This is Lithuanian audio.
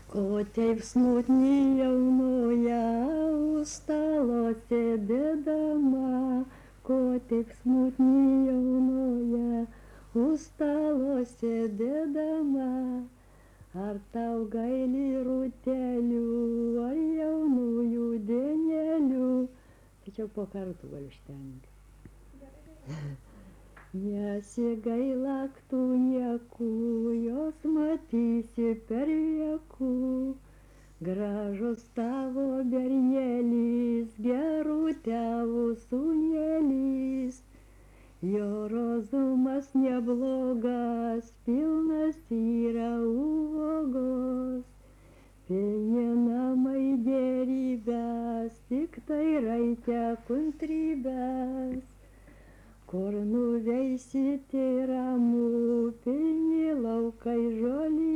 Ko taip smutni jaunoje už stalo sėdėdama, ko taip smutni jaunoje už stalo sėdėdama, ar tau gaili rūtelių, ar jaunųjų dienelių. Tačiau po kartų galiu štengti. Nesigailak tu niekų, jos matysi per viekų. Gražus tavo bernėlis, gerų tėvų sūnėlis. Jo rozumas neblogas, pilnas yra uvogos. Pilni namai gėrybės, tik tai reikia kantrybės. Kur nuveisyti ramų, pilni laukai žolį.